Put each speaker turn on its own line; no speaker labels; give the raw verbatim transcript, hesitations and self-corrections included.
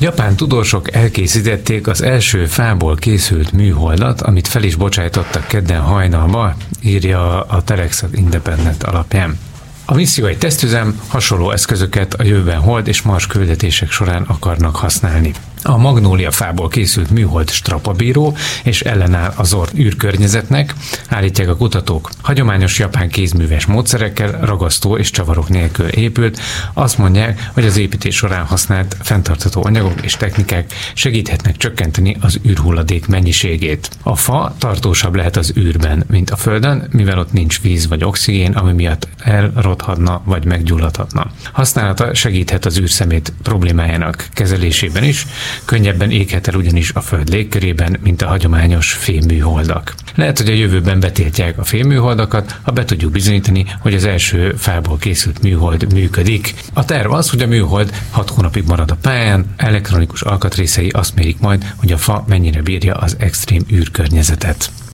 Japán tudósok elkészítették az első fából készült műholdat, amit fel is bocsájtottak kedden hajnalba, írja a Telex Independent alapján. A misszió egy tesztüzem, hasonló eszközöket a jövőben Hold és Mars küldetések során akarnak használni. A magnólia fából készült műhold strapabíró és ellenáll az orr űrkörnyezetnek, állítják a kutatók. Hagyományos japán kézműves módszerekkel, ragasztó és csavarok nélkül épült. Azt mondják, hogy az építés során használt fenntartható anyagok és technikák segíthetnek csökkenteni az űrhulladék mennyiségét. A fa tartósabb lehet az űrben, mint a Földön, mivel ott nincs víz vagy oxigén, ami miatt elrothadna vagy meggyulladhatna. Használata segíthet az űrszemét problémájának kezelésében is, könnyebben éghet el ugyanis a Föld légkörében, mint a hagyományos fémműholdak. Lehet, hogy a jövőben betiltják a fémműholdakat, ha be tudjuk bizonyítani, hogy az első fából készült műhold működik. A terv az, hogy a műhold hat hónapig marad a pályán, elektronikus alkatrészei azt mérik majd, hogy a fa mennyire bírja az extrém űrkörnyezetet.